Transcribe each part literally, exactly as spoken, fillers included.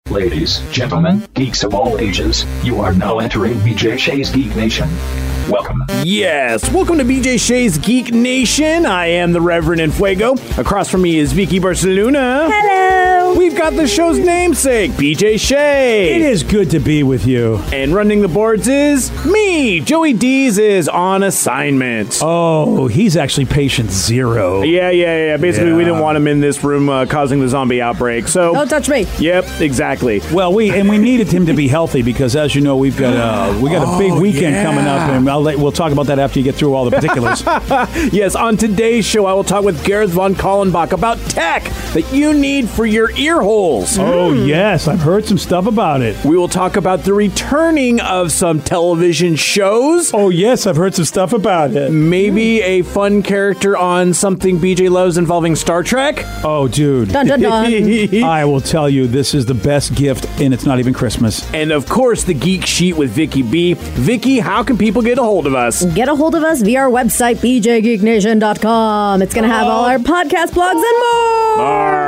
Ladies, gentlemen, geeks of all ages, you are now entering B J Shea's Geek Nation. Welcome. Yes, welcome to B J Shea's Geek Nation. I am the Reverend Enfuego. Across from me is Vicky Barcelona. Hello. We've got the show's namesake, B J Shea. It is good to be with you. And running the boards is me. Joey Dees is on assignment. Oh, he's actually patient zero. Yeah, yeah, yeah. Basically, Yeah. we didn't want him in this room uh, causing the zombie outbreak. So Don't touch me. Yep, exactly. Well, we and we needed him to be healthy because, as you know, we've got a we got a big Oh, weekend yeah. coming up, and I'll let, we'll talk about that after you get through all the particulars. Yes, on today's show, I will talk with Gareth von Kallenbach about tech that you need for your ear holes. Oh yes, I've heard some stuff about it. We will talk about the returning of some television shows. Oh yes, I've heard some stuff about it. Maybe a fun character on something B J loves involving Star Trek. Oh, dude. Dun dun dun. I will tell you, this is the best gift, and it's not even Christmas. And of course, the Geek Sheet with Vicky B. Vicky, how can people get a hold of us? Get a hold of us via our website, b j geek nation dot com. It's going to have all our podcast, blogs, and more.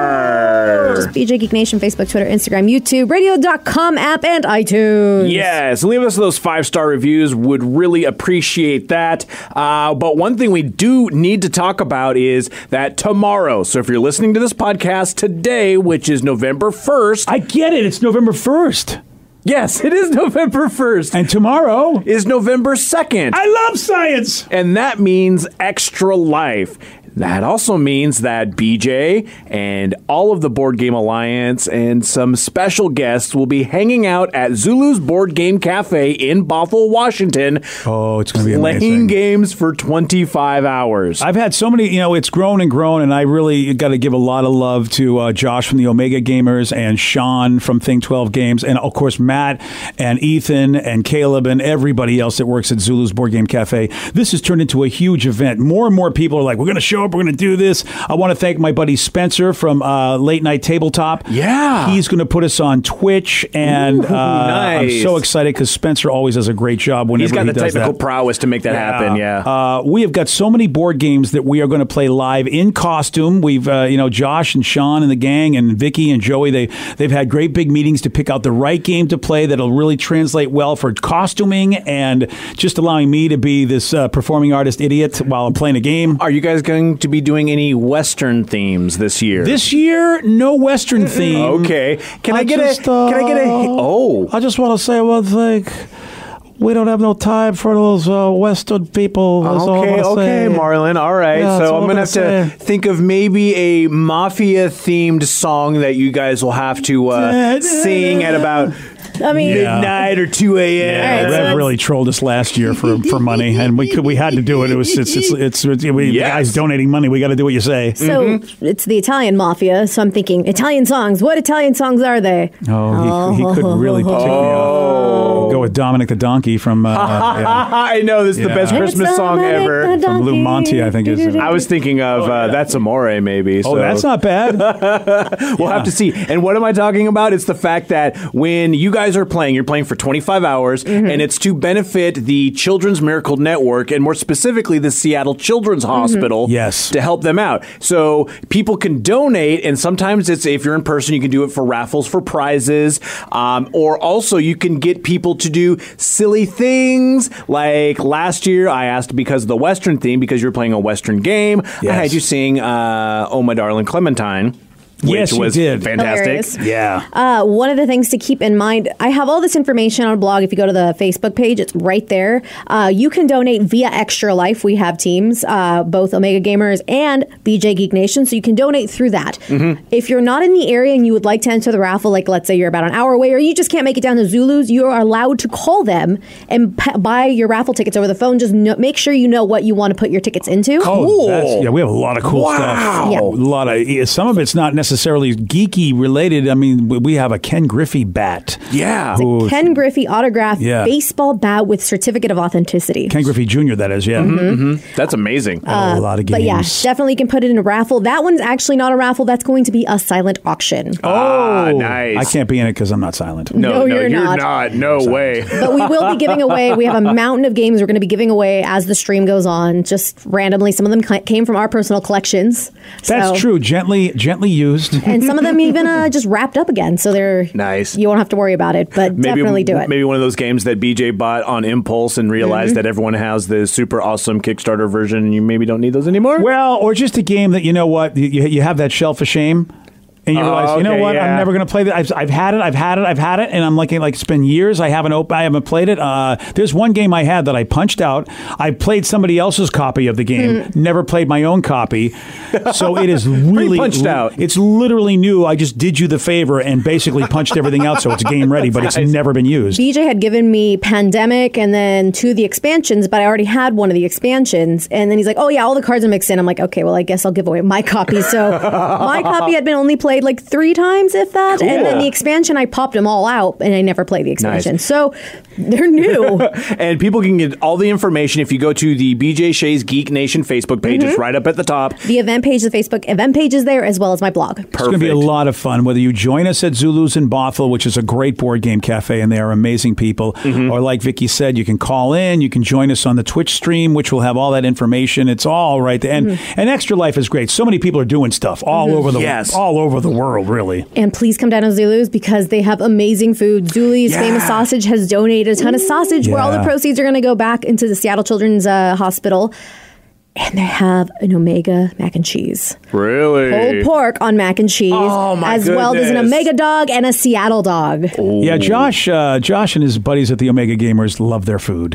Arr. Just B J Geek Nation, Facebook, Twitter, Instagram, YouTube, radio dot com app, and iTunes. Yes, leave us those five-star reviews. Would really appreciate that. Uh, but one thing we do need to talk about is that tomorrow, so if you're listening to this podcast today, which is November first. I get it. It's November first. Yes, it is November first. And tomorrow is November second. I love science. And that means Extra Life. That also means that B J and all of the Board Game Alliance and some special guests will be hanging out at Zulu's Board Game Cafe in Bothell, Washington. Oh, it's going to be playing amazing. games for twenty-five hours. I've had so many, you know, it's grown and grown, and I really got to give a lot of love to uh, Josh from the Omega Gamers and Sean from Thing twelve Games, and of course Matt and Ethan and Caleb and everybody else that works at Zulu's Board Game Cafe. This has turned into a huge event. More and more people are like, we're going to show up, we're going to do this. I want to thank my buddy Spencer from uh, Late Night Tabletop. Yeah. He's going to put us on Twitch, and Ooh, uh, nice. I'm so excited because Spencer always does a great job whenever He's got he the does technical that. prowess to make that happen, yeah. Uh, we have got so many board games that we are going to play live in costume. We've, uh, you know, Josh and Sean and the gang and Vicky and Joey, they, they've had great big meetings to pick out the right game to play that'll really translate well for costuming and just allowing me to be this uh, performing artist idiot while I'm playing a game. Are you guys going to be doing any Western themes this year? This year, no Western theme. Okay. Can I, I get just, a? Can I get a? uh, Oh. I just want to say one thing. We don't have no time for those uh, Western people. That's all I Okay, wanna okay, say. Marlon. All right. Yeah, that's so all I'm I'm going to gonna have to say. think of maybe a mafia-themed song that you guys will have to uh, sing at about I mean, Yeah. midnight or two a.m. Yeah, All right, so Rev that's- really trolled us last year for, for money, and we could we had to do it. It was it's it's, it's, it's we, Yes. the guys donating money. We got to do what you say. so it's the Italian mafia, so I'm thinking, Italian songs. What Italian songs are they? Oh, he, he could really tick me off. Go with Dominic the Donkey from uh, yeah, I know this is the Yeah. best Christmas It's song Dominic ever. the from Lou Donkey. Monty, I think is. I was thinking of uh, That's Amore, maybe. Oh, so. that's not bad. We'll have to see. And what am I talking about? It's the fact that when you guys are playing, you're playing for twenty-five hours, Mm-hmm. and it's to benefit the Children's Miracle Network, and more specifically, the Seattle Children's Mm-hmm. Hospital. Yes. To help them out. So people can donate, and sometimes it's, if you're in person, you can do it for raffles for prizes, um, or also you can get people to do silly things. Like last year, I asked because of the Western theme, because you're playing a Western game, I Yes. had you sing uh, Oh My Darling Clementine. Which Yes, you was did. fantastic. Hilarious. Yeah. Uh, one of the things to keep in mind, I have all this information on a blog. If you go to the Facebook page, it's right there. Uh, you can donate via Extra Life. We have teams, uh, both Omega Gamers and B J Geek Nation, so you can donate through that. Mm-hmm. If you're not in the area and you would like to enter the raffle, like let's say you're about an hour away or you just can't make it down to Zulu's, you are allowed to call them and p- buy your raffle tickets over the phone. Just no- make sure you know what you want to put your tickets into. Oh, that's, yeah, we have a lot of cool Wow. stuff. Yeah. A lot of yeah, some of it's not necessarily geeky related. I mean, we- we have a Ken Griffey bat. Yeah. Who- Ken Griffey autographed Yeah. baseball bat with certificate of authenticity. Ken Griffey Junior That is, yeah. Mm-hmm. That's amazing. a lot of games. But yeah, definitely can put it in a raffle. That one's actually not a raffle. That's going to be a silent auction. Ah, nice. I can't be in it because I'm not silent. No, No, no, you're you're not. not. No way. But we will be giving away, we have a mountain of games we're going to be giving away as the stream goes on, just randomly. Some of them ca- came from our personal collections. That's So- true. Gently, gently used. used. And some of them even uh, just wrapped up again, so they're nice. You won't have to worry about it, but maybe, definitely do it. Maybe one of those games that B J bought on impulse and realized mm-hmm. that everyone has the super awesome Kickstarter version, and you maybe don't need those anymore. Well, or just a game that, you know what, you, you have that shelf of shame. And you realize, oh, okay, you know what? yeah. I'm never going to play that. I've, I've had it. I've had it. I've had it. And I'm looking like it's been years. I haven't op- I haven't played it. Uh, there's one game I had that I punched out. I played somebody else's copy of the game. Mm. Never played my own copy. So it is really punched out. It's literally new. I just did you the favor and basically punched everything out, so it's game ready. But it's nice. never been used. B J had given me Pandemic and then two of the expansions, but I already had one of the expansions. And then he's like, "Oh yeah, all the cards are mixed in." I'm like, "Okay, well I guess I'll give away my copy." So my copy had been only played like three times. If that, cool. And then the expansion, I popped them all out, and I never played the expansion. Nice. So they're new. And people can get all the information if you go to the B J Shays Geek Nation Facebook page. Mm-hmm. It's right up at the top. The event page, the Facebook event page is there, as well as my blog. Perfect. It's going to be a lot of fun. Whether you join us at Zulu's in Bothell, which is a great board game cafe, and they are amazing people, mm-hmm. or like Vicky said, you can call in, you can join us on the Twitch stream, which will have all that information. It's all right there. And, mm-hmm. and Extra Life is great. So many people are doing stuff all mm-hmm. over the yes. all over the world, really. And please come down to Zulu's because they have amazing food. Zuli's yeah. Famous Sausage has donated a ton of sausage yeah. where all the proceeds are going to go back into the Seattle Children's uh, Hospital. And they have an Omega mac and cheese. Really? Pulled pork on mac and cheese. Oh, my As well as an goodness. Omega dog and a Seattle dog. Ooh. Yeah, Josh uh, Josh and his buddies at the Omega Gamers love their food.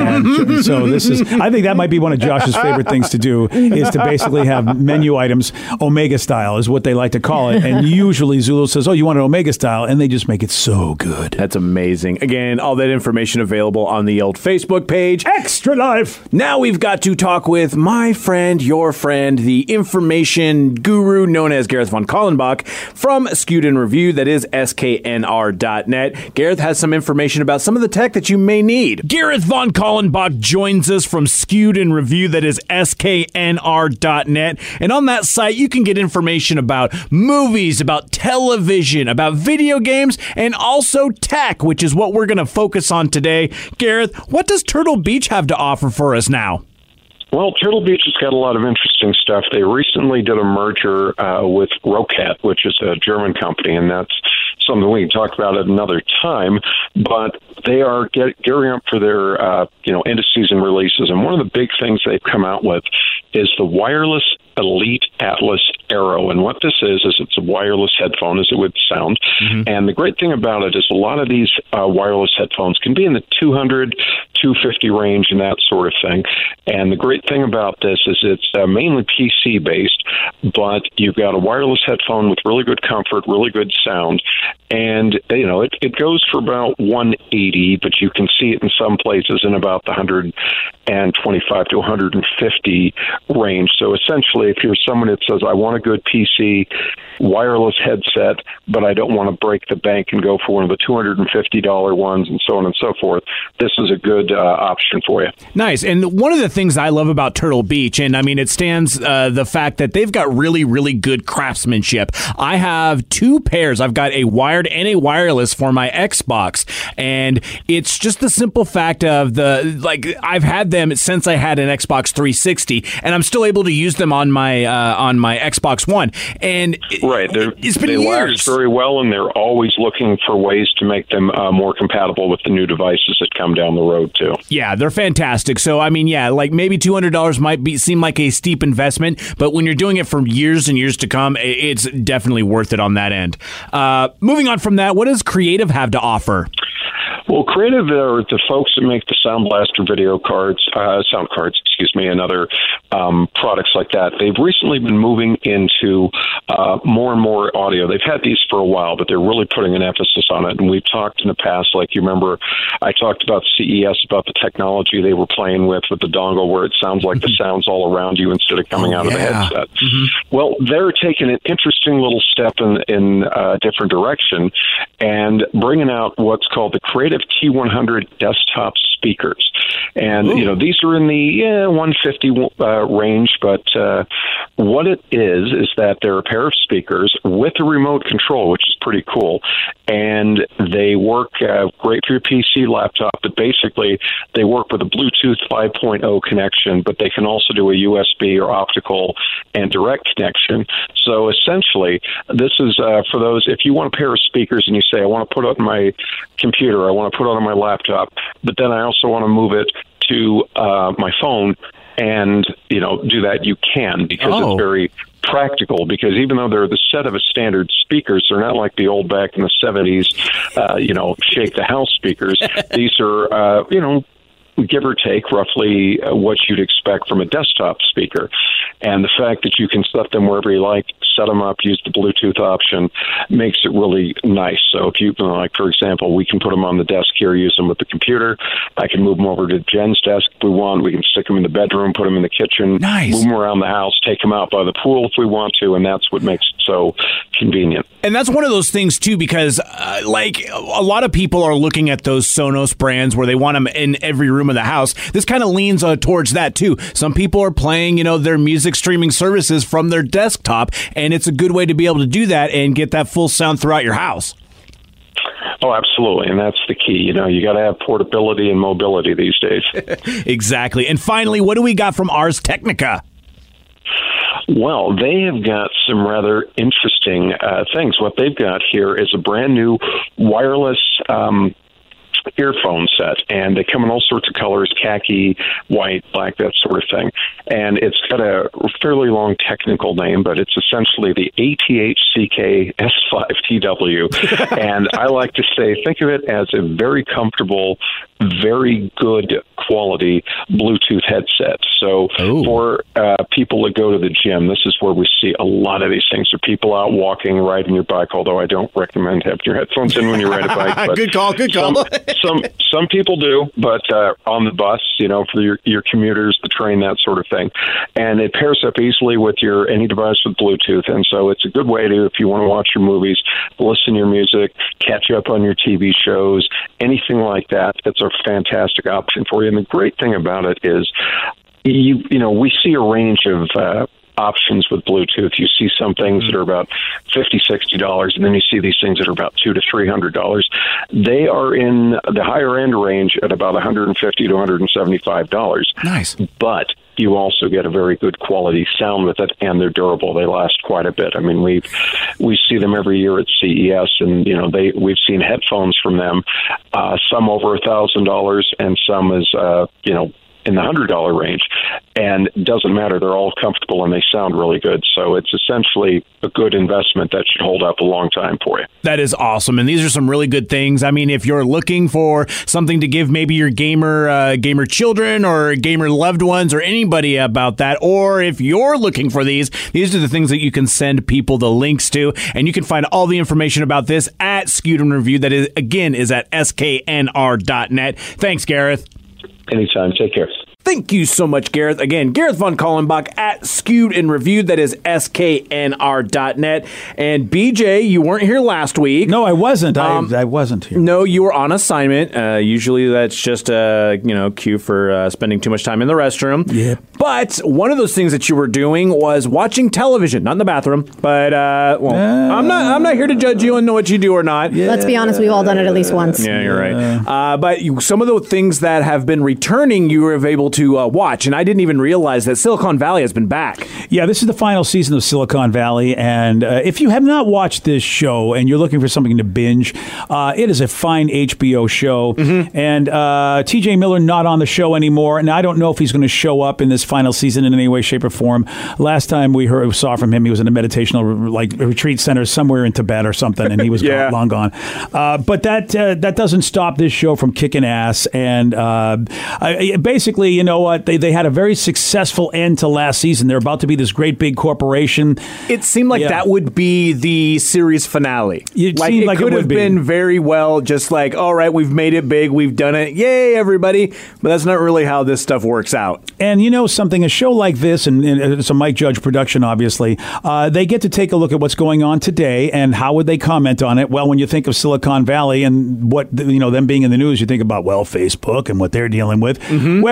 And so this is, I think that might be one of Josh's favorite things to do, is to basically have menu items Omega style is what they like to call it. And usually Zulu says, "Oh, you want an Omega style?" And they just make it so good. That's amazing. Again, all that information available on the old Facebook page. Extra Life! Now we've got to talk with my friend, your friend, the information guru known as Gareth von Kallenbach from Skewed in Review, that is S K N R dot net. Gareth has some information about some of the tech that you may need. Gareth von Kallenbach joins us from Skewed in Review, that is S K N R dot net. And on that site, you can get information about movies, about television, about video games, and also tech, which is what we're going to focus on today. Gareth, what does Turtle Beach have to offer for us now? Well, Turtle Beach has got a lot of interesting stuff. They recently did a merger uh, with Rocat, which is a German company, and that's something we can talk about at another time. But they are get, gearing up for their uh, you know end of season releases, and one of the big things they've come out with is the wireless Elite Atlas Aero. And what this is, is it's a wireless headphone, as it would sound. Mm-hmm. And the great thing about it is a lot of these uh, wireless headphones can be in the two hundred, two fifty range and that sort of thing. And the great thing about this is it's uh, mainly P C based, but you've got a wireless headphone with really good comfort, really good sound. And, you know, it, it goes for about one eighty, but you can see it in some places in about the one twenty-five to one fifty range. So essentially, if you're someone that says, I want a good P C wireless headset, but I don't want to break the bank and go for one of the two hundred fifty dollars ones and so on and so forth, this is a good uh, option for you. Nice. And one of the things I love about Turtle Beach, and I mean, it stands uh, the fact that they've got really, really good craftsmanship. I have two pairs. I've got a wired and a wireless for my Xbox. And it's just the simple fact of the, like, I've had them since I had an Xbox three sixty, and I'm still able to use them on my uh, on my Xbox One. And right, They're, it's been they years. last very well, and they're always looking for ways to make them uh, more compatible with the new devices that come down the road too. Yeah, they're fantastic. So I mean, yeah, like maybe two hundred dollars might be seem like a steep investment, but when you're doing it for years and years to come, it's definitely worth it on that end. Uh, moving on from that, what does Creative have to offer? Well, Creative are the folks that make the Sound Blaster video cards, uh, sound cards, excuse me, and other um, products like that. They've recently been moving into uh, more and more audio. They've had these for a while, but they're really putting an emphasis on it. And we've talked in the past, like you remember, I talked about C E S, about the technology they were playing with, with the dongle, where it sounds like the sound's all around you instead of coming oh, out yeah. of the headset. Mm-hmm. Well, they're taking an interesting little step in, in a different direction and bringing out what's called the Creative T one hundred desktop speakers. And, Ooh. you know, these are in the yeah, one fifty uh, range, but uh, what it is, is that they're a pair of speakers with a remote control, which is pretty cool. And They work uh, great for your P C, laptop, but basically they work with a Bluetooth five point oh connection, but they can also do a U S B or optical and direct connection. So essentially, this is uh, for those, if you want a pair of speakers and you say, I want to put it on my computer, I want to put it on my laptop, but then I also want to move it to uh, my phone and, you know, do that, you can, because Oh. it's very practical, because even though they're the set of a standard speakers, they're not like the old back in the seventies, uh, you know, shake the house speakers. These are, uh, you know, give or take roughly uh, what you'd expect from a desktop speaker. And the fact that you can set them wherever you like, set them up, use the Bluetooth option, makes it really nice. So if you, you know, like, for example, we can put them on the desk here, use them with the computer. I can move them over to Jen's desk if we want. We can stick them in the bedroom, put them in the kitchen, Nice. move them around the house, take them out by the pool if we want to, and that's what makes it so convenient. And that's one of those things, too, because, uh, like, a lot of people are looking at those Sonos brands where they want them in every room of the house. This kind of leans uh, towards that, too. Some people are playing, you know, their music streaming services from their desktop, and it's a good way to be able to do that and get that full sound throughout your house. Oh, absolutely. And that's the key. You know, you got to have portability and mobility these days. Exactly. And finally, what do we got from Ars Technica? Well, they have got some rather interesting uh, things. What they've got here is a brand new wireless um, earphone set, and they come in all sorts of colors, khaki, white, black, that sort of thing. And it's got a fairly long technical name, but it's essentially the A T H C K S five T W. And I like to say, think of it as a very comfortable, very good quality Bluetooth headset. So Ooh. for uh, people that go to the gym, this is where we see a lot of these things. For people out walking, riding your bike, although I don't recommend having your headphones in when you ride a bike. But Good call, good call. Some, some some people do, but uh, on the bus, you know, for your, your commuters, the train, that sort of thing. And it pairs up easily with your any device with Bluetooth. And so it's a good way to, if you want to watch your movies, listen to your music, catch up on your T V shows, anything like that. It's a fantastic option for you. And the great thing about it is, you you know, we see a range of uh, options with Bluetooth. You see some things that are about fifty dollars, sixty dollars, and then you see these things that are about two to three hundred dollars. They are in the higher end range at about one hundred fifty to one hundred seventy-five dollars. Nice. But you also get a very good quality sound with it, and they're durable. They last quite a bit. I mean, we we see them every year at C E S, and you know, they we've seen headphones from them, uh, some over a thousand dollars, and some is uh, you know, in the one hundred dollars range. And it doesn't matter. They're all comfortable and they sound really good. So it's essentially a good investment that should hold up a long time for you. That is awesome. And these are some really good things. I mean, if you're looking for something to give maybe your gamer uh, gamer children or gamer loved ones or anybody about that, or if you're looking for these, these are the things that you can send people the links to. And you can find all the information about this at Skewed and Review. That is, again, is at S K N R dot net. Thanks, Gareth. Anytime. Take care. Thank you so much, Gareth. Again, Gareth von Kallenbach at Skewed and Reviewed. That is S K N R dot net. And B J, you weren't here last week. No, I wasn't. Um, I, I wasn't here. No, you were on assignment. Uh, usually that's just a you know cue for uh, spending too much time in the restroom. Yep. But one of those things that you were doing was watching television, not in the bathroom. But uh, well, Uh, I'm not. I'm not here to judge you and know what you do or not. Yeah. Let's be honest, we've all done it at least once. Yeah, you're right. Uh, but you, some of the things that have been returning, you were able to uh, watch, and I didn't even realize that Silicon Valley has been back. Yeah, this is the final season of Silicon Valley, and uh, if you have not watched this show and you're looking for something to binge, uh, it is a fine H B O show. Mm-hmm. And uh, T J Miller not on the show anymore, and I don't know if he's going to show up in this final season in any way, shape, or form. Last time we heard saw from him, he was in a meditational like retreat center somewhere in Tibet or something, and he was Yeah. gone, long gone. Uh, but that uh, that doesn't stop this show from kicking ass. And uh, I, basically, you know what? They they had a very successful end to last season. They're about to be this great big corporation. It seemed like Yeah. that would be the series finale. It like seemed it like it could would have be. been very well just like, all right, we've made it big, we've done it, yay, everybody. But that's not really how this stuff works out. And you know something, a show like this, and, and it's a Mike Judge production, obviously, uh, they get to take a look at what's going on today, and how would they comment on it? Well, when you think of Silicon Valley and what, you know, them being in the news, you think about, well, Facebook and what they're dealing with. Mm-hmm. Well, Pi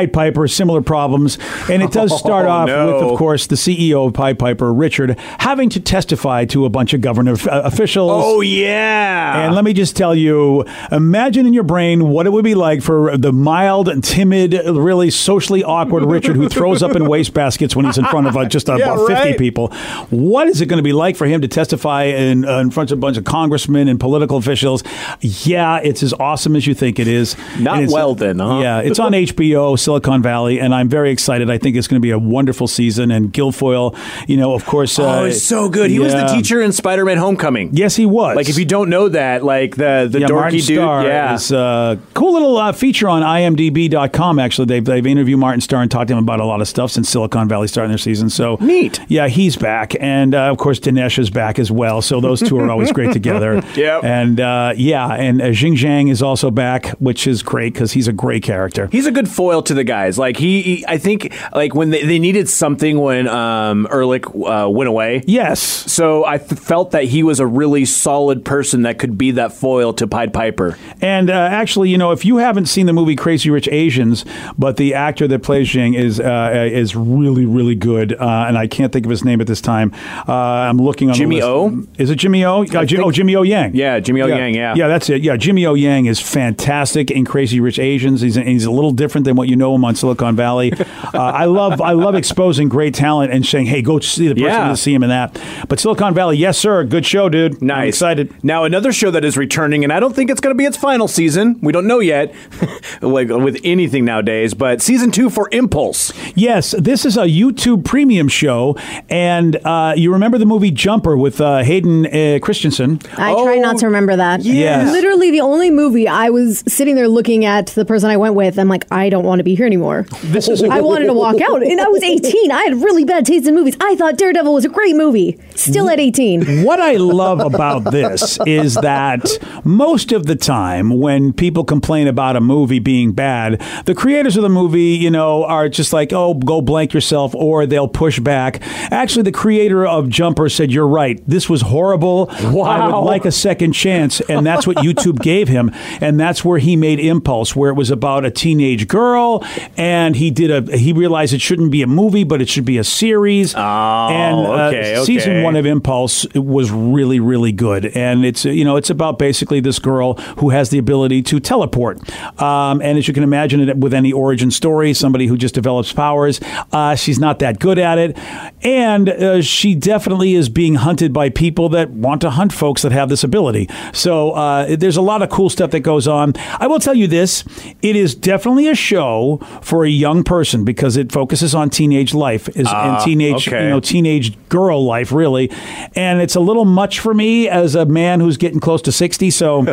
Pied Piper, similar problems. And it does start Oh, off no. with, of course, the C E O of Pied Piper, Richard, having to testify to a bunch of government uh, officials. Oh, yeah. And let me just tell you, imagine in your brain what it would be like for the mild, timid, really socially awkward Richard who throws up in wastebaskets when he's in front of uh, just uh, Yeah, about fifty right. people. What is it going to be like for him to testify in, uh, in front of a bunch of congressmen and political officials? Yeah, it's as awesome as you think it is. Not And it's- well then, huh? Yeah, it's on H B O, Silicon Valley, and I'm very excited. I think it's going to be a wonderful season. And Guilfoyle, you know, of course. Uh, Oh, he's so good. He was the yeah. teacher in Spider-Man Homecoming. Yes, he was. Like, if you don't know that, like, the, the yeah, dorky Martin dude. Starr Yeah. is a cool little uh, feature on I M D B dot com, actually. They've, they've interviewed Martin Starr and talked to him about a lot of stuff since Silicon Valley starting their season. So Neat. Yeah, he's back. And, uh, of course, Dinesh is back as well. So those two are always great together. Yep. And, uh, yeah, and uh, Xing Zhang is also back, which is great because he's a great character. He's a good foil to the guys. Like, he, he I think, like, when they, they needed something when um, Ehrlich uh, went away. Yes. So I th- felt that he was a really solid person that could be that foil to Pied Piper. And uh, actually, you know, if you haven't seen the movie Crazy Rich Asians, but the actor that plays Xing is uh, is really, really good. Uh, and I can't think of his name at this time. Uh, I'm looking on Jimmy the list. O? Is it Jimmy O? Uh, Ji- think- oh, Jimmy O Yang. Yeah, Jimmy O Yang, yeah. Yeah, that's it. Yeah, Jimmy O Yang is fantastic in Crazy Rich Asians. He's he's a little different than what you know him on Silicon Valley. uh, I love I love exposing great talent and saying, hey, go see the person Yeah. to see him in that. But Silicon Valley, yes, sir. Good show, dude. I'm Nice. excited. Now, another show that is returning, and I don't think it's going to be its final season. We don't know yet, like with anything nowadays, but season two for Impulse. Yes, this is a YouTube premium show, and uh, you remember the movie Jumper with uh, Hayden uh, Christensen? I try Oh, not to remember that. yes. Literally the only movie I was sitting there looking at the person I went with. I'm like, I don't want to be here anymore. This is a- I wanted to walk out, and I was eighteen. I had really bad taste in movies. I thought Daredevil was a great movie. Still at eighteen. What I love about this is that most of the time when people complain about a movie being bad, the creators of the movie, you know, are just like, oh, go blank yourself, or they'll push back. Actually, the creator of Jumper said, you're right. This was horrible. I would Wow. like a second chance. And that's what YouTube gave him. And that's where he made Impulse, where it was about a teenage girl. And he did a, he realized it shouldn't be a movie, but it should be a series. Oh, and uh, okay, okay. season one of Impulse was really, really good. And it's, you know, it's about basically this girl who has the ability to teleport. Um, and as you can imagine it with any origin story, somebody who just develops powers, uh, she's not that good at it. And uh, she definitely is being hunted by people that want to hunt folks that have this ability. So uh, there's a lot of cool stuff that goes on. I will tell you this, it is definitely a show for a young person because it focuses on teenage life is, Ah, and teenage, okay. you know, teenage girl life, really. And it's a little much for me as a man who's getting close to sixty. So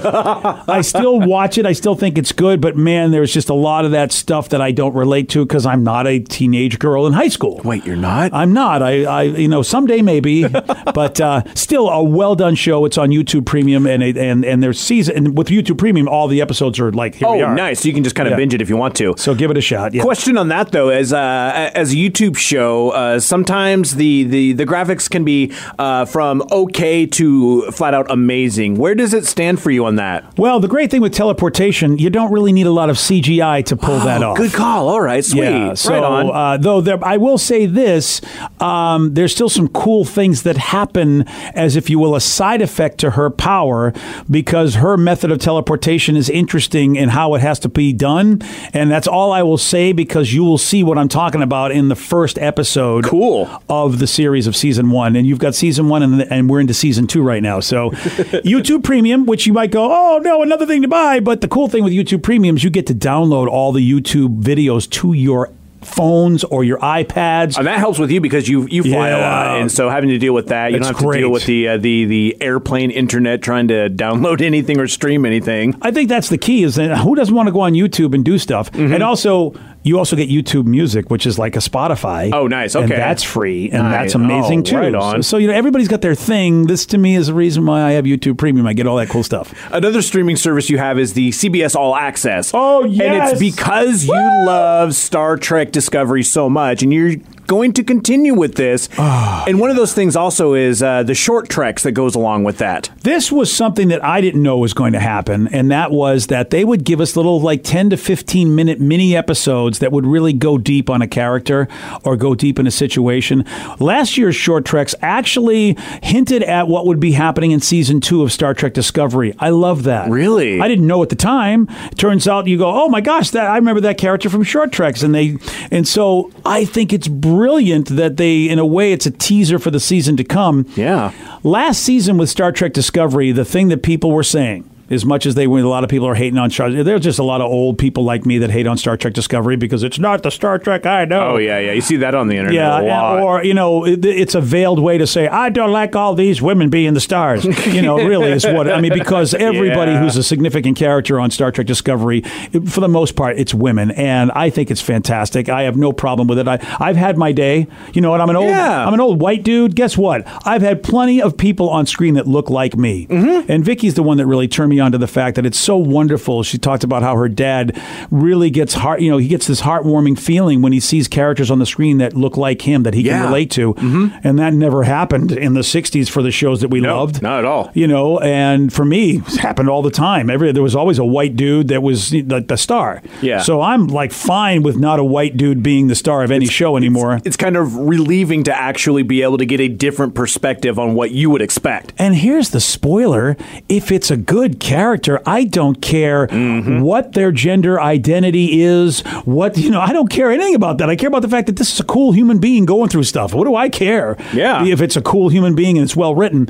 I still watch it. I still think it's good. But man, there's just a lot of that stuff that I don't relate to because I'm not a teenage girl in high school. Wait, you're not? I'm not. I, I you know, someday maybe, but uh, still a well done show. It's on YouTube Premium, and it, and and there's season. And with YouTube Premium, all the episodes are like here we Oh, are. nice. You can just kind of Yeah. binge it if you want to. So give it a shot. Yeah. Question on that though, as uh, as a YouTube show, uh, sometimes the, the, the graphics can be uh, from okay to flat out amazing. Where does it stand for you on that? Well, the great thing with teleportation, you don't really need a lot of C G I to pull that off. Good call. All right, sweet. Yeah, so right on. Uh, though there, I will say this, um, there's still some cool things that happen as, if you will, a side effect to her power because her method of teleportation is interesting in how it has to be done. And that's all I will say because you will see what I'm talking about in the first episode Cool. of the series of season one. And you've got season one and, and we're into season two right now. So YouTube Premium, which you might go, oh, no, another thing to buy. But the cool thing with YouTube Premium is you get to download all the YouTube videos to your phones or your iPads. And that helps with you because you you fly a Yeah. lot, and so having to deal with that, you It's don't have to deal great. with the uh, the the airplane internet trying to download anything or stream anything. I think that's the key is that who doesn't want to go on YouTube and do stuff? Mm-hmm. And also, you also get YouTube Music, which is like a Spotify. Oh, nice. And Okay. that's free, and Nice. that's amazing Oh, too. right on. So, so, you know, everybody's got their thing. This to me is the reason why I have YouTube Premium. I get all that cool stuff. Another streaming service you have is the C B S All Access. Oh, And yes. it's because you love Star Trek Discovery so much, and you're going to continue with this. And one of those things also is uh, the short treks that goes along with that. This was something that I didn't know was going to happen, and that was that they would give us little like ten to fifteen minute mini episodes that would really go deep on a character or go deep in a situation. Last year's short treks actually hinted at what would be happening in season two of Star Trek Discovery. I love that. Really? I didn't know at the time. Turns out you go, oh my gosh, that I remember that character from short treks, and they and so I think it's brilliant that they, in a way, it's a teaser for the season to come. Yeah. Last season with Star Trek Discovery, the thing that people were saying, as much as they were, a lot of people are hating on Star Trek. There's just a lot of old people like me that hate on Star Trek Discovery because it's not the Star Trek I know. Oh, yeah, yeah. You see that on the internet yeah, a lot. Or, you know, it, it's a veiled way to say, I don't like all these women being the stars. You know, really is what, I mean, because everybody Yeah. who's a significant character on Star Trek Discovery, for the most part, it's women. And I think it's fantastic. I have no problem with it. I, I've had my day. You know what? I'm an old, Yeah. I'm an old white dude. Guess what? I've had plenty of people on screen that look like me. Mm-hmm. And Vicky's the one that really turned me on to the fact that it's so wonderful. She talked about how her dad really gets heart, you know, he gets this heartwarming feeling when he sees characters on the screen that look like him that he Yeah. can relate to. Mm-hmm. And that never happened in the sixties for the shows that we No, loved. not at all. You know, and for me, it happened all the time. Every there was always a white dude that was the, the star. Yeah. So I'm like fine with not a white dude being the star of any show anymore. It's kind of relieving to actually be able to get a different perspective on what you would expect. And here's the spoiler. If it's a good character, I don't care mm-hmm. what their gender identity is, what, you know, I don't care anything about that. I care about the fact that this is a cool human being going through stuff. What do I care? Yeah. If it's a cool human being and it's well written.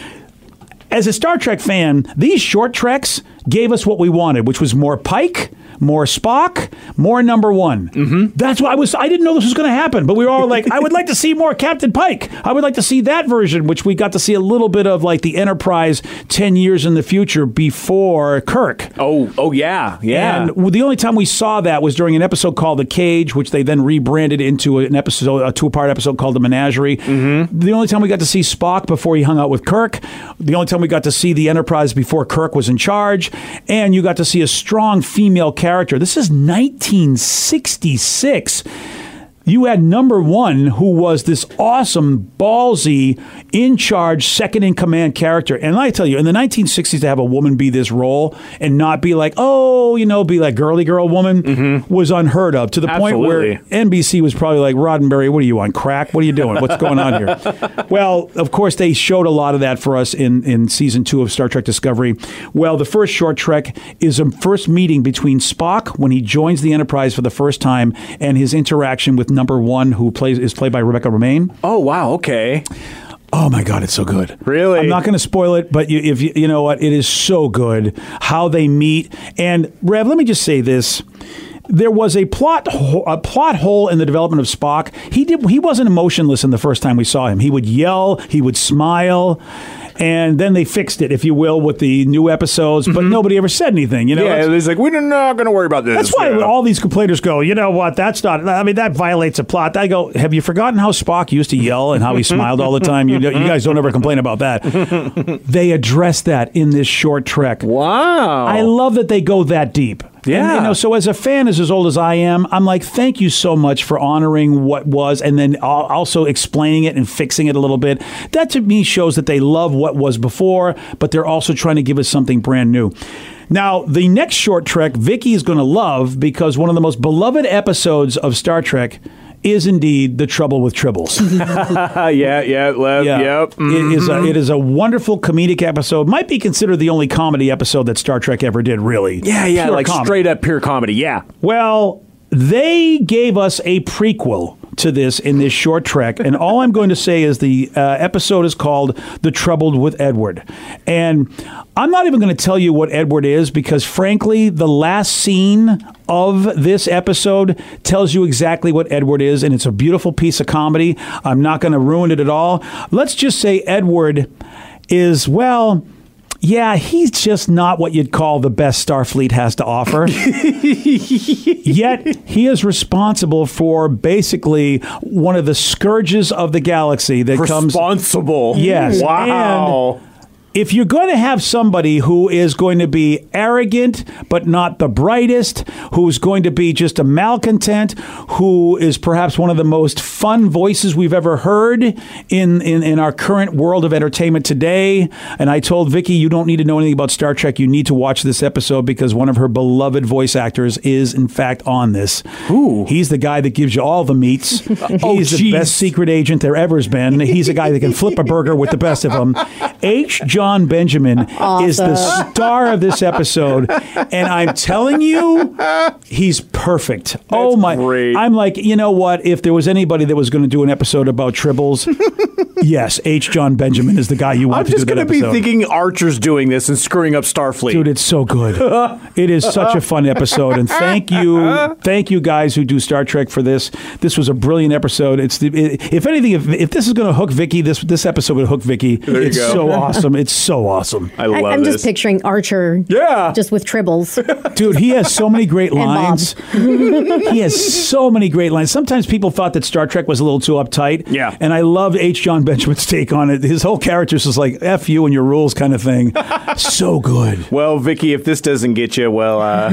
As a Star Trek fan, these short treks gave us what we wanted, which was more Pike, more Spock, more number one. Mm-hmm. That's what I was. I didn't know this was going to happen, but we were all like, I would like to see more Captain Pike. I would like to see that version, which we got to see a little bit of, like the Enterprise ten years in the future before Kirk. Oh, oh yeah, yeah. And the only time we saw that was during an episode called The Cage, which they then rebranded into an episode, a two-part episode called The Menagerie. Mm-hmm. The only time we got to see Spock before he hung out with Kirk. The only time we got to see the Enterprise before Kirk was in charge. And you got to see a strong female character. This is nineteen sixty-six. You had number one, who was this awesome, ballsy, in-charge, second-in-command character. And I tell you, in the nineteen sixties, to have a woman be this role and not be like, oh, you know, be like girly girl woman mm-hmm. was unheard of, to the Absolutely. point where N B C was probably like, Roddenberry, what are you on, crack? What are you doing? What's going on here? Well, of course, they showed a lot of that for us in, in season two of Star Trek Discovery. Well, the first short trek is a first meeting between Spock when he joins the Enterprise for the first time and his interaction with number one, who plays is played by Rebecca Romijn. Oh, wow, okay. Oh my God, it's so good. Really? I'm not going to spoil it, but you, if you, you know what, it is so good how they meet. And Rev, let me just say this. There was a plot ho- a plot hole in the development of Spock. He did he wasn't emotionless in the first time we saw him. He would yell, he would smile, and then they fixed it, if you will, with the new episodes. But mm-hmm. nobody ever said anything. You know, yeah, it's like we're not going to worry about this. That's why yeah. all these complainers go, you know what? That's not. I mean, that violates a plot. I go, have you forgotten how Spock used to yell and how he smiled all the time? You you guys don't ever complain about that. They address that in this short trek. Wow, I love that they go that deep. Yeah. And, you know, so as a fan, as as old as I am, I'm like, thank you so much for honoring what was and then also explaining it and fixing it a little bit. That to me shows that they love what was before, but they're also trying to give us something brand new. Now, the next short trek, Vicky is going to love because one of the most beloved episodes of Star Trek is indeed The Trouble with Tribbles. yeah, yeah, le- yeah. yep. Mm-hmm. It is a, it is a wonderful comedic episode. Might be considered the only comedy episode that Star Trek ever did, really. Yeah, yeah, Pure like comedy. straight up pure comedy, yeah. Well, they gave us a prequel to this in this short trek, and all I'm going to say is the uh, episode is called The Troubled with Edward. And I'm not even going to tell you what Edward is because, frankly, the last scene of this episode tells you exactly what Edward is, and it's a beautiful piece of comedy. I'm not going to ruin it at all. Let's just say Edward is, well... yeah, he's just not what you'd call the best Starfleet has to offer. Yet, he is responsible for basically one of the scourges of the galaxy that comes... Responsible. Yes. Wow. And if you're going to have somebody who is going to be arrogant but not the brightest, who's going to be just a malcontent, who is perhaps one of the most fun voices we've ever heard in, in, in our current world of entertainment today, and I told Vicky, you don't need to know anything about Star Trek. You need to watch this episode because one of her beloved voice actors is, in fact, on this. Ooh. He's the guy that gives you all the meats. He's oh, the geez. best secret agent there ever has been. He's a guy that can flip a burger with the best of them. H. John Benjamin awesome. is the star of this episode, and I'm telling you, he's perfect. That's oh my! Great. I'm like, you know what? If there was anybody that was going to do an episode about tribbles, yes, H. John Benjamin is the guy you want I'm to do that I'm just going episode. to be thinking Archer's doing this and screwing up Starfleet. Dude, it's so good. It is such a fun episode, and thank you, thank you guys who do Star Trek for this. This was a brilliant episode. It's the, it, if anything, if, if this is going to hook Vicky, this this episode would hook Vicky. There you It's go. so awesome. It's so awesome. I love I, I'm this. just picturing Archer. Yeah. Just with tribbles. Dude, he has so many great And lines. He has so many great lines. Sometimes people thought that Star Trek was a little too uptight. Yeah. And I love H. John Benjamin's take on it. His whole character is just like, F you and your rules kind of thing. So good. Well, Vicky, if this doesn't get you, well, uh,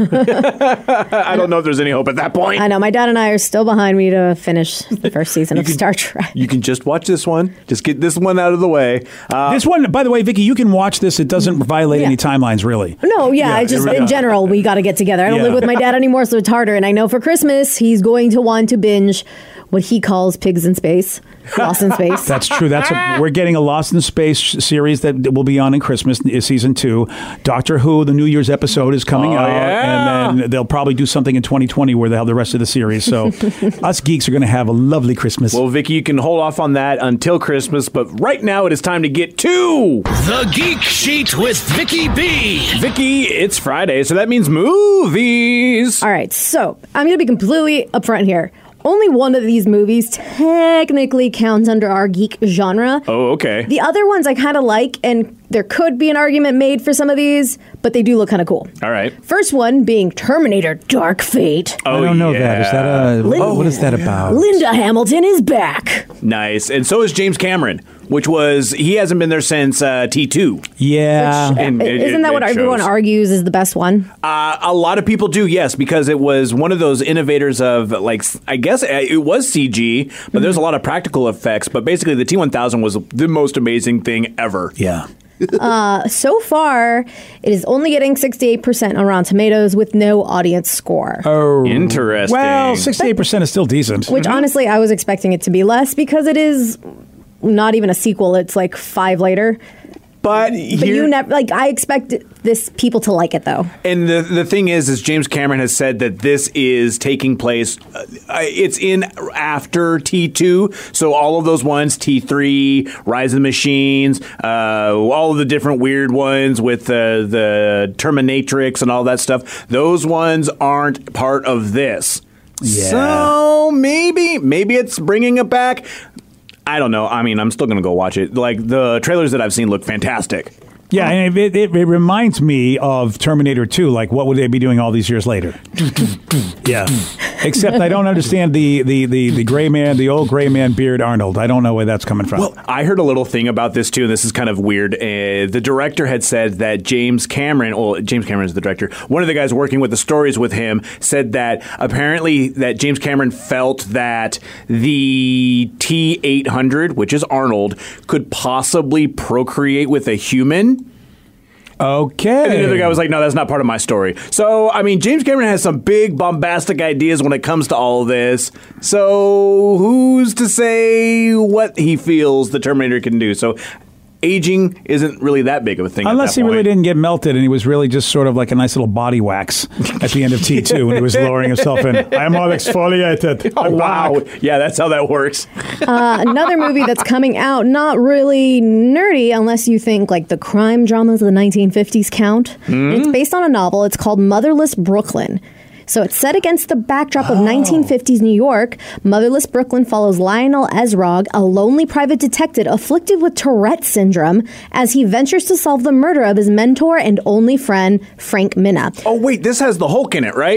I don't know if there's any hope at that point. I know. My dad and I are still behind me to finish the first season of can- Star Trek. You can just watch this one. Just get this one out of the way. Uh, This one, by the way, Vicky, you can watch this. It doesn't violate Yeah. any timelines, really. No, yeah, Yeah, I just it really- in general we got to get together. I don't Yeah. live with my dad anymore, so it's harder. And I know for Christmas he's going to want to binge what he calls Pigs in Space, Lost in Space. That's true. That's a, we're getting a Lost in Space series that will be on in Christmas, is season two. Doctor Who, the New Year's episode is coming Oh, out, yeah. and then they'll probably do something in twenty twenty where they'll have the rest of the series. So us geeks are going to have a lovely Christmas. well, Vicky, you can hold off on that until Christmas, but right now it is time to get to The Geek Sheet with Vicky B. Vicky. It's Friday, so that means movies. All right, so I'm going to be completely upfront here. Only one of these movies technically counts under our geek genre. Oh, okay. The other ones I kind of like, and there could be an argument made for some of these, but they do look kind of cool. All right. First one being Terminator Dark Fate. Oh, I don't know yeah. that. Is that a Linda- what is that about? Linda Hamilton is back. Nice. And so is James Cameron, which was, he hasn't been there since uh, T two. Yeah. And it- Isn't it- that what it everyone shows. argues is the best one? Uh, a lot of people do, yes, because it was one of those innovators of, like, I guess uh, it was C G, but there's a lot of practical effects. But basically, the T one thousand was the most amazing thing ever. Yeah. So far, it is only getting sixty-eight percent on Rotten Tomatoes with no audience score. Oh, Interesting. Well, sixty-eight percent is still decent. Which honestly, I was expecting it to be less because it is not even a sequel. It's like five later. But, But here, you never like. I expect this people to like it though. and the the thing is, is James Cameron has said that this is taking place. Uh, it's in after T two, so all of those ones, T three, Rise of the Machines, uh, all of the different weird ones with uh, the Terminatrix and all that stuff. Those ones aren't part of this. Yeah. So maybe maybe it's bringing it back. I don't know. I mean, I'm still going to go watch it. Like, the trailers that I've seen look fantastic. Yeah, and it, it, it reminds me of Terminator two. Like, what would they be doing all these years later? Yeah. Except I don't understand the, the, the, the gray man, the old gray man beard Arnold. I don't know where that's coming from. Well, I heard a little thing about this, too, and this is kind of weird. Uh, the director had said that James Cameron, well, James Cameron is the director, one of the guys working with the stories with him said that apparently that James Cameron felt that the T eight hundred, which is Arnold, could possibly procreate with a human. okay. And the other guy was like, no, that's not part of my story. So, I mean, James Cameron has some big bombastic ideas when it comes to all of this. So, who's to say what he feels the Terminator can do? So, aging isn't really that big of a thing. Unless at he that really point. didn't get melted and he was really just sort of like a nice little body wax at the end of T two when he was lowering himself in. I'm all exfoliated. Oh, I'm wow. back. Yeah, that's how that works. Uh, another movie that's coming out, not really nerdy unless you think like the crime dramas of the nineteen fifties count. It's based on a novel. It's called Motherless Brooklyn. So it's set against the backdrop of nineteen fifties New York. Motherless Brooklyn follows Lionel Ezrog, a lonely private detective afflicted with Tourette syndrome, as he ventures to solve the murder of his mentor and only friend, Frank Minna. Oh, wait, this has the Hulk in it, right?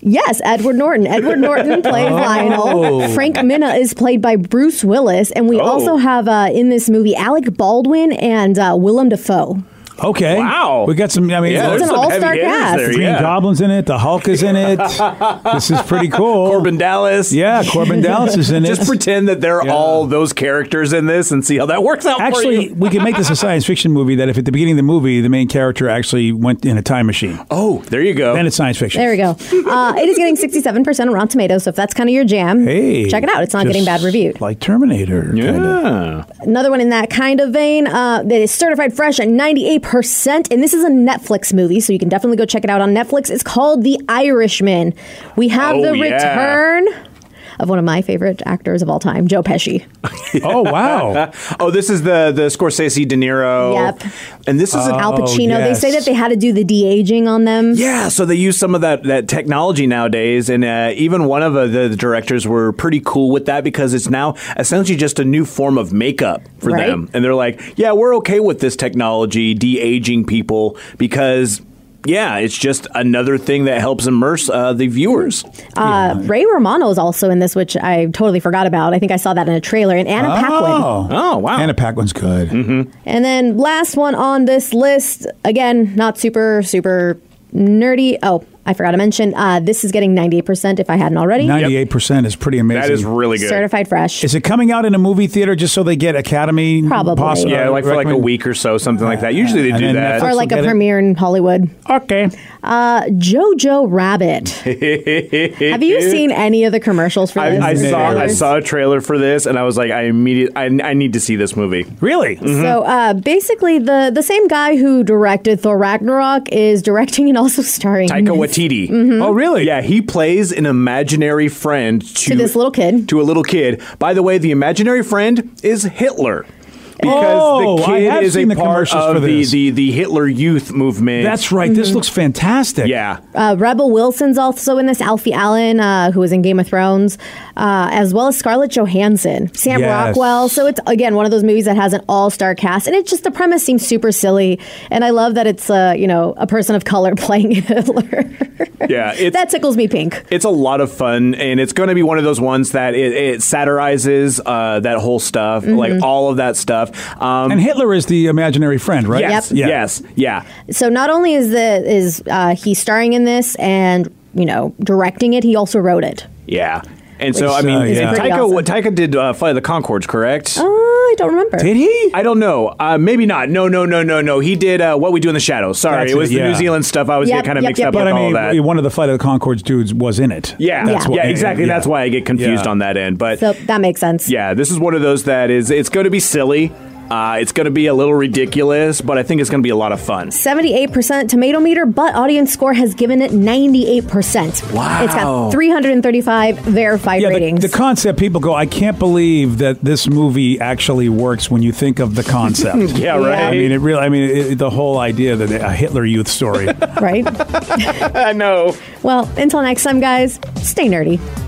Yes, Edward Norton. Edward Norton plays Oh. Lionel. Frank Minna is played by Bruce Willis. And we Oh. also have uh, in this movie Alec Baldwin and uh, Willem Dafoe. Okay. Wow. We got some, I mean, Yeah, It's there's an some all-star heavy hitters cast. there, Green yeah. Goblin's in it. The Hulk is in it. This is pretty cool. Corbin Dallas. Yeah, Corbin Dallas is in it. Just pretend that they're Yeah. all those characters in this and see how that works out for Actually, you. we could make this a science fiction movie that if at the beginning of the movie the main character actually went in a time machine, Oh, there you go. then it's science fiction. There we go. Uh, it is getting sixty-seven percent on Rotten Tomatoes, so if that's kind of your jam, Hey, check it out. It's not just getting bad reviewed. Like Terminator. kinda. Yeah. Another one in that kind of vein uh, that is certified fresh at ninety-eight percent, and this is a Netflix movie, so you can definitely go check it out on Netflix. It's called The Irishman. We have Oh, the yeah. return of one of my favorite actors of all time, Joe Pesci. Oh, wow. Oh, this is the the Scorsese De Niro. Yep. And this is a Al Oh, Pacino. yes. They say that they had to do the de-aging on them. Yeah, so they use some of that, that technology nowadays, and uh, even one of uh, the, the directors were pretty cool with that because it's now essentially just a new form of makeup for Right. them. And they're like, yeah, we're okay with this technology, de-aging people, because... Yeah, it's just another thing that helps immerse uh, the viewers. Uh, Ray Romano is also in this, which I totally forgot about. I think I saw that in a trailer. And Anna Paquin. Oh. Oh, wow. Anna Paquin's good. And then last one on this list, again, not super, super nerdy. Oh, I forgot to mention, uh, this is getting ninety-eight percent if I hadn't already. ninety-eight percent is pretty amazing. That is really good. Certified fresh. Is it coming out in a movie theater just so they get Academy? Probably. possi- Yeah, like for like a recommend- week or so, something like that. Usually they And do then that. Netflix- or like a Get it? premiere in Hollywood. Okay. Uh, Jojo Rabbit. Have you seen any of the commercials for this? I, I saw I Trailers? saw a trailer for this, and I was like, I immediately I, I need to see this movie. Really? So uh, basically, the the same guy who directed Thor Ragnarok is directing and also starring Taika Waititi. Oh, really? Yeah, he plays an imaginary friend to, to this little kid. to a little kid. By the way, the imaginary friend is Hitler. Because Oh, the I kid have is seen a the part commercials for of the, this. the, the Hitler youth movement. That's right. This looks fantastic. yeah. Uh, Rebel Wilson's also in this. Alfie Allen, uh, who was in Game of Thrones, uh, as well as Scarlett Johansson, Sam Yes. Rockwell. So it's again one of those movies that has an all-star cast, and it just the premise seems super silly. And I love that it's uh, you know a person of color playing Hitler. Yeah, it's, That tickles me pink. it's a lot of fun, and it's going to be one of those ones that it, it satirizes uh, that whole stuff, Mm-hmm. like all of that stuff. Um, And Hitler is the imaginary friend, right? yes, Yep. Yeah. yes, yeah. So not only is the is uh, he starring in this and you know directing it, he also wrote it. Yeah. And so, Which I mean, is and pretty Taika, awesome. Taika did uh, Flight of the Conchords, correct? Uh, I don't remember. Did he? I don't know. Uh, maybe not. No, no, no, no, no. He did uh, What We Do in the Shadows. Sorry, That's it was it, the yeah. New Zealand stuff. I was Yep, kind of yep, mixed yep, up yep. with But I all mean, that. one of the Flight of the Conchords dudes was in it. Yeah, That's yeah, what- exactly. yeah. That's why I get confused Yeah. on that end. But So that makes sense. yeah, this is one of those that is. It's going to be silly. Uh, it's going to be a little ridiculous, but I think it's going to be a lot of fun. seventy-eight percent tomato meter, but audience score has given it ninety-eight percent. Wow. It's got three hundred thirty-five verified Yeah, the, ratings. the concept, people go, I can't believe that this movie actually works when you think of the concept. Yeah, right. Yeah. I mean, it really, I mean, it, the whole idea that a Hitler youth story. right? I know. Well, until next time, guys, stay nerdy.